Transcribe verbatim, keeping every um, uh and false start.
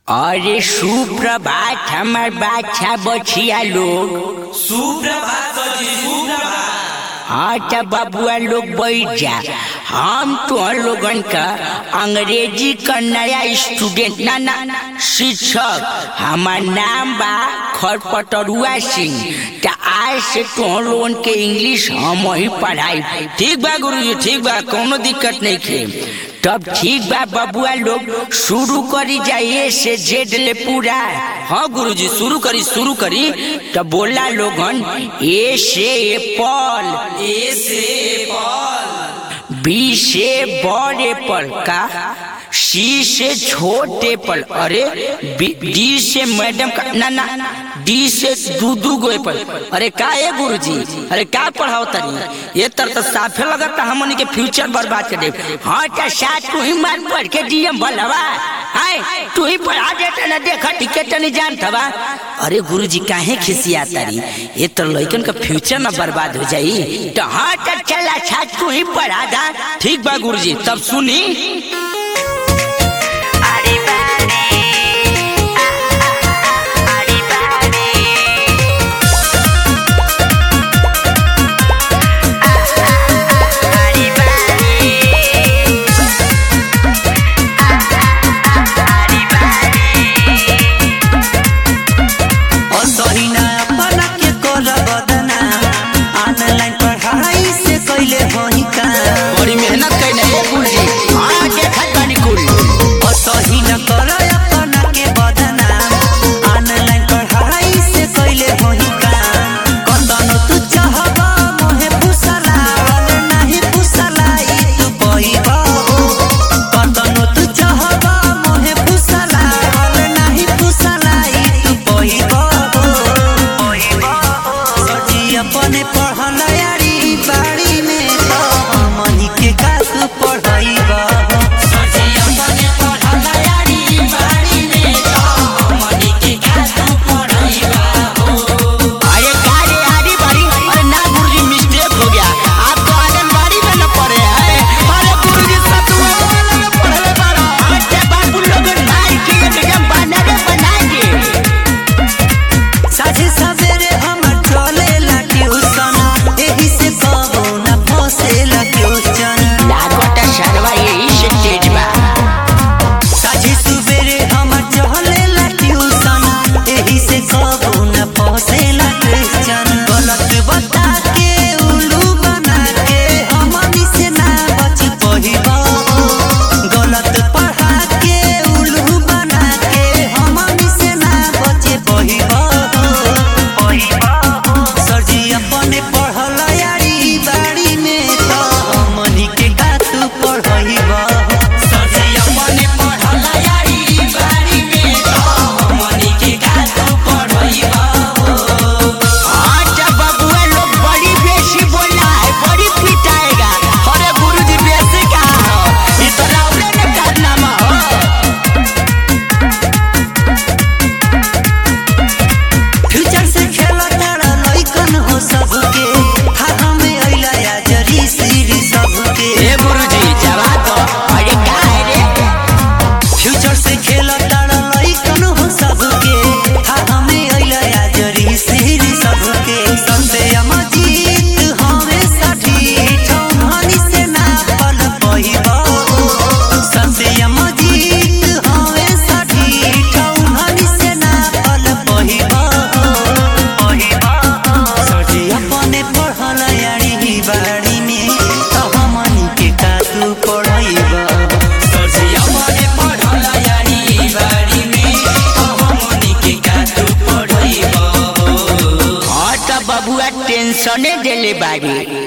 अरे सुप्रभात हमार बादशाह बछिया लोग। सुप्रभात सुप्रभात। हाँ तो बबुआ लोग बैठ जा। हम तो लोगन का अंग्रेजी का नया स्टूडेंट ना ना शिक्षक हमार नाम बा खरपतरुआ सिंह। तो आज से तो लोगन के इंग्लिश हम ही पढ़ाई। ठीक बा गुरुजी, ठीक बा, कोनो दिक्कत नहीं खे। तब ठीक बा बबुआ लोग शुरू करी जाइए से जेड ले पूरा। हाँ गुरुजी, शुरू करी शुरू करी। तो बोला लोगन ए से एप्पल, ए से एप्पल, बी से बड़ एप्पल का, सी से छोटे एप्पल, अरे डी से मैडम का, ना ना डी से दूधू गो एप्पल। अरे का है गुरुजी, अरे का पढ़ाओ तनी? ये तर तो साफे लगता हमनी के फ्यूचर बर्बाद कर दे। हाँ तो साथ तू ही मान पढ़ के डीएम भलवा हाय तू ही पढ़ा देता ना, देखा टिकट नहीं जानता बा। अरे गुरुजी काहे खिसिया तारी? ये तो लड़कन का फ्यूचर ना बर्बाद हो जाई। तो हाँ तो चला साथ तू ही पढ़ा दा। ठीक बा गुरुजी, तब सुनी। बड़ी मेहनत कैले है गुरुजी, हाँ देखा बानी कुल। और सही न कर अपना के बदनाम, ऑनलाइन पढ़ाई से कैले होई काम। कतनो तू चाहबा मोहे फुसलावल नहीं फुसलाई तू पइबा। कतनो तू चाहबा मोहे फुसलावल नहीं फुसलाई तू पइबा। सजी अपने पढ़ल यारी बाड़ी में तो हमनी के का तू पढ़ाईबा। टेंशने देले बारी।